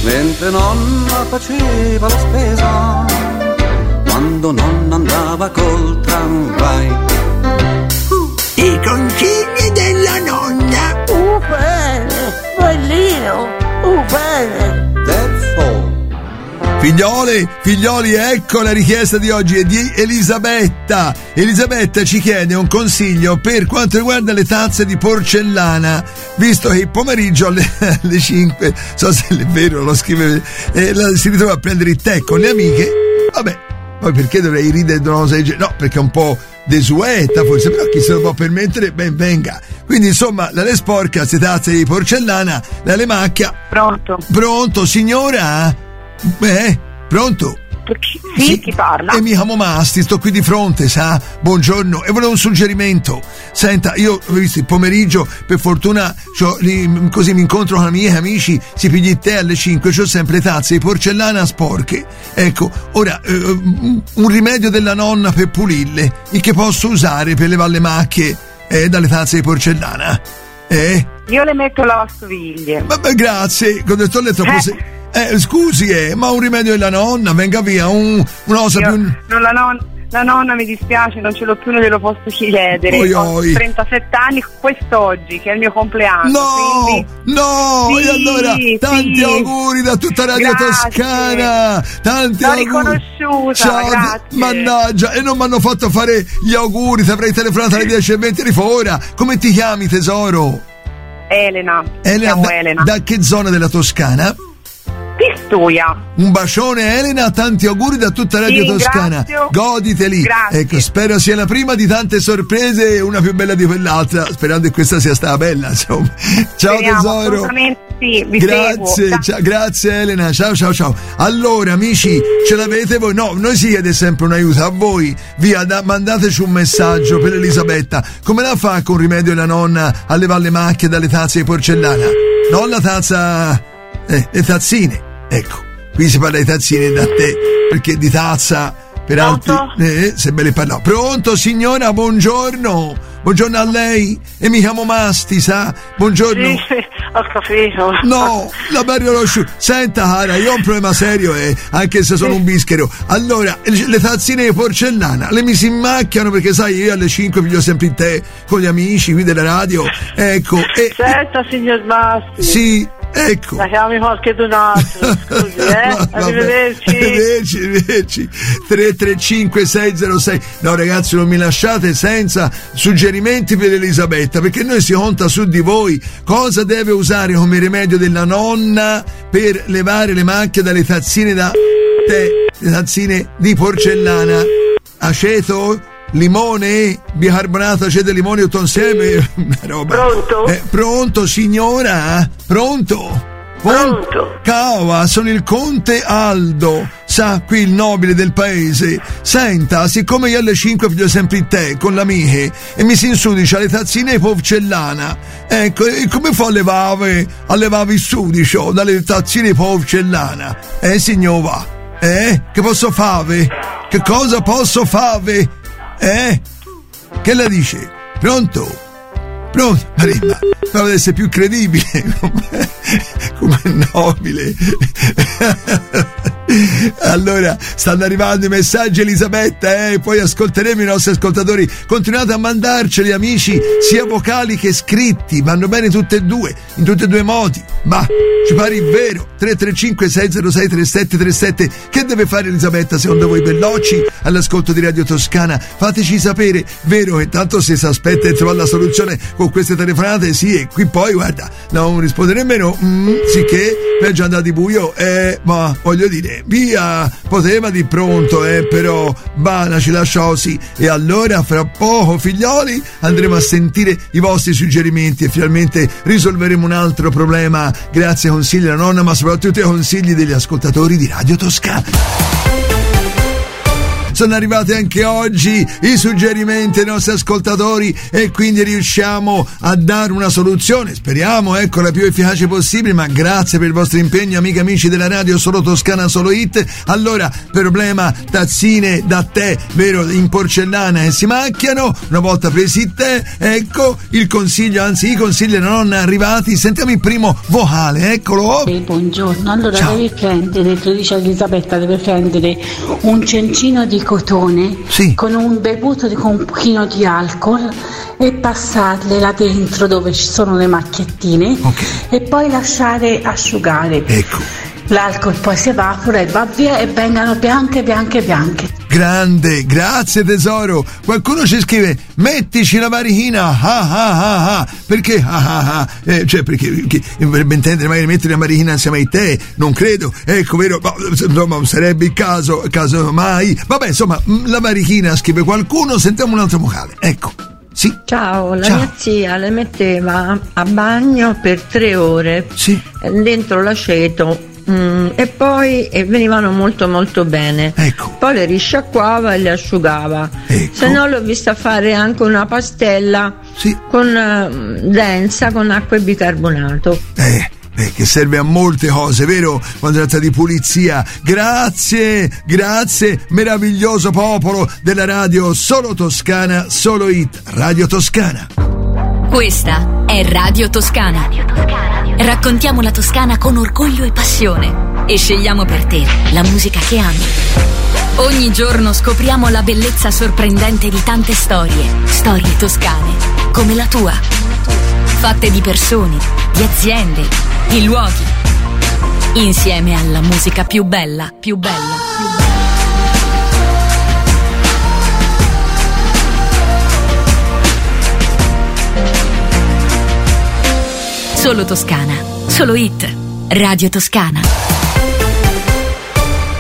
mentre nonna faceva la spesa, quando nonna andava col tramvai. I consigli della nonna. Bene, bellino, bene. That's all. Figlioli, ecco la richiesta di oggi è di Elisabetta. Elisabetta ci chiede un consiglio per quanto riguarda le tazze di porcellana, visto che il pomeriggio alle 5, so se è vero, lo scrive, si ritrova a prendere il tè con le amiche. Vabbè, poi perché dovrei ridere? No, perché è un po' desueta forse, però chi se lo può permettere, ben venga. Quindi insomma, la le sporca, queste tazze di porcellana, la le macchia. Pronto, signora? Pronto? Sì, chi parla? E mi chiamo Masti, sto qui di fronte, sa? Buongiorno, e volevo un suggerimento. Senta, io ho visto il pomeriggio, per fortuna così mi incontro con amiche e amici, si pigli il tè alle 5, c'ho sempre tazze di porcellana sporche. Ecco, ora un rimedio della nonna per pulirle, il che posso usare per levare le macchie dalle tazze di porcellana. Io le metto lavastoviglie. Vabbè, grazie, quando ho letto scusi, ma un rimedio della nonna, venga via, un'osa più. La nonna mi dispiace, non ce l'ho più, non glielo posso chiedere. Ho 37 anni quest'oggi, che è il mio compleanno. No, sì, e allora tanti auguri da tutta Radio Toscana. Tanti L'ho auguri. Riconosciuta. Ciao, grazie. Mannaggia, e non mi hanno fatto fare gli auguri, ti avrei telefonato alle 10:20 di ora. Come ti chiami, tesoro? Elena. Da che zona della Toscana? Pistoia. Un bacione Elena, tanti auguri da tutta Radio Toscana. Grazie. Goditeli. Grazie. Ecco, spero sia la prima di tante sorprese, una più bella di quell'altra, sperando che questa sia stata bella, insomma. Ciao tesoro. Assolutamente sì, vi grazie, grazie Elena, ciao. Allora amici, ce l'avete voi? No, noi si chiede sempre un aiuto a voi. Via, mandateci un messaggio per Elisabetta. Come la fa con rimedio la nonna a levare le macchie dalle tazze di porcellana? Non la tazza, le tazzine. Ecco, qui si parla di tazzine da te, perché di tazza per altri se me le parla. Pronto signora, buongiorno a lei, e mi chiamo Masti, sa? Buongiorno. Sì, ho capito. No, la barriera lo asciutto. Senta cara, io ho un problema serio, anche se sono un bischero. Allora, le tazzine di porcellana le mi si macchiano, perché sai, io alle 5 piglio sempre il tè con gli amici qui della radio. Ecco. Senta signor Masti. Sì. Ecco. La chiami qualcun altro, scusi, Arrivederci. 335-606. No ragazzi, non mi lasciate senza suggerimenti per Elisabetta, perché noi si conta su di voi. Cosa deve usare come rimedio della nonna per levare le macchie dalle tazzine da tè, le tazzine di porcellana? Aceto? Limone? Bicarbonato, aceto, limone, tutto insieme? Roba. Pronto? Pronto signora? Pronto? Cava, sono il conte Aldo, sa, qui il nobile del paese. Senta, siccome io alle 5 piglio sempre il tè con le amiche e mi si insudicia le tazzine di porcellana, ecco, e come fa a levare il sudicio dalle tazzine di porcellana? Signora? Che posso fare? Che cosa posso fare? Che la dice? Pronto? Marina, ma deve essere più credibile come nobile. Allora, stanno arrivando i messaggi Elisabetta, poi ascolteremo i nostri ascoltatori. Continuate a mandarceli amici, sia vocali che scritti, vanno bene tutte e due, in tutti e due i modi. Ma ci pare il vero. 335-606-3737. Che deve fare Elisabetta secondo voi, bellocci all'ascolto di Radio Toscana? Fateci sapere, vero che tanto se si aspetta di trovare la soluzione con queste telefonate, sì, e qui poi guarda, non rispondere nemmeno sicché è già andato di buio, ma voglio dire, via, poteva di pronto, però Bana ci lasciò sì. E allora fra poco figlioli andremo a sentire i vostri suggerimenti e finalmente risolveremo un altro problema grazie ai consigli della nonna, ma soprattutto ai consigli degli ascoltatori di Radio Toscana. sono arrivati anche oggi i suggerimenti ai nostri ascoltatori e quindi riusciamo a dare una soluzione, speriamo, ecco, la più efficace possibile, ma grazie per il vostro impegno, amiche e amici della radio Solo Toscana Solo Hit. Allora, problema tazzine da tè, vero, in porcellana che si macchiano, una volta presi il tè, ecco il consiglio, anzi i consigli non arrivati, sentiamo il primo vocale, eccolo. Buongiorno, allora ciao. Devi prendere, te lo dice Elisabetta, deve prendere un cencino di cotone, sì, con un bevuto con un pochino di alcol e passarle là dentro dove ci sono le macchiettine, okay, e poi lasciare asciugare. Ecco. L'alcol poi si evapora e va via e vengano bianche. Grande, grazie tesoro. Qualcuno ci scrive: mettici la varichina, perché cioè perché vorrebbe intendere magari mettere la varichina insieme ai tè, non credo, ecco, vero, ma, insomma sarebbe il caso mai, vabbè, insomma la varichina, scrive qualcuno. Sentiamo un altro vocale, ecco. Sì. Ciao, mia zia le metteva a bagno per 3 ore, sì, dentro l'aceto. E poi venivano molto molto bene, ecco. Poi le risciacquava e le asciugava, ecco. Se no l'ho vista fare anche una pastella, sì, con densa con acqua e bicarbonato, che serve a molte cose, vero? Quando si tratta di pulizia. Grazie, meraviglioso popolo della radio Solo Toscana Solo Hit, Radio Toscana. Questa è Radio Toscana. Raccontiamo la Toscana con orgoglio e passione e scegliamo per te la musica che ami. Ogni giorno scopriamo la bellezza sorprendente di tante storie toscane, come la tua, fatte di persone, di aziende, di luoghi, insieme alla musica più bella. Solo Toscana, Solo Hit, Radio Toscana.